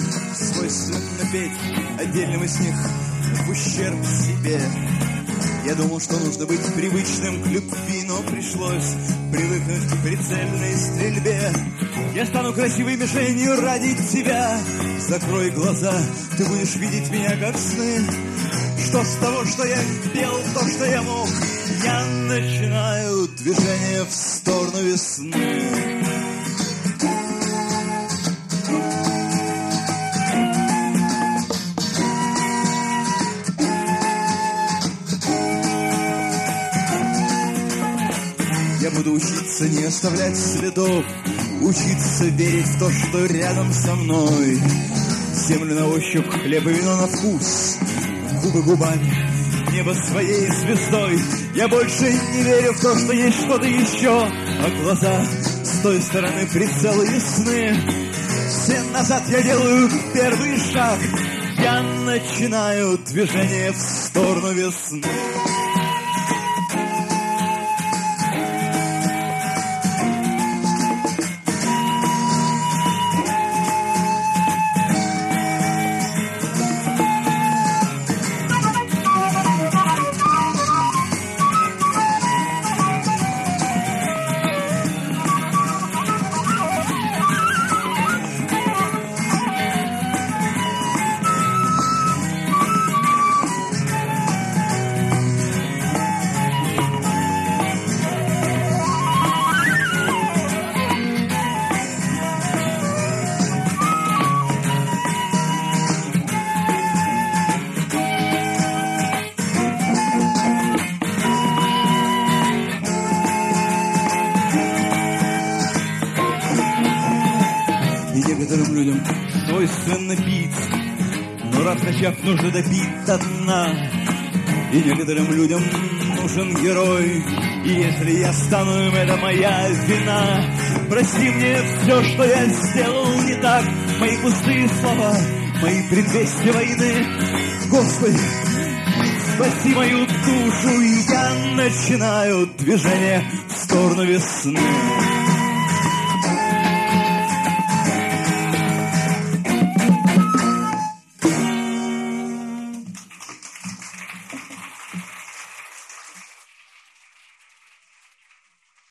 свойственно петь отдельным из них в ущерб себе. Я думал, что нужно быть привычным к любви, но пришлось привыкнуть к прицельной стрельбе. Я стану красивой мишенью ради тебя. Закрой глаза, ты будешь видеть меня как сны. Что с того, что я пел то, что я мог? Я начинаю движение в сторону весны. Я буду учиться не оставлять следов, учиться верить в то, что рядом со мной. Землю на ощупь, хлеб и вино на вкус, губы губами, небо своей звездой. Я больше не верю в то, что есть что-то еще, а глаза с той стороны прицела ясны. Все назад я делаю первый шаг, я начинаю движение в сторону весны. Некоторым людям свойственно пить, но раз начав, нужно допить до дна. И некоторым людям нужен герой, и если я стану им, это моя вина. Прости мне все, что я сделал не так, мои пустые слова, мои предвестия войны. Господи, спаси мою душу, и я начинаю движение в сторону весны.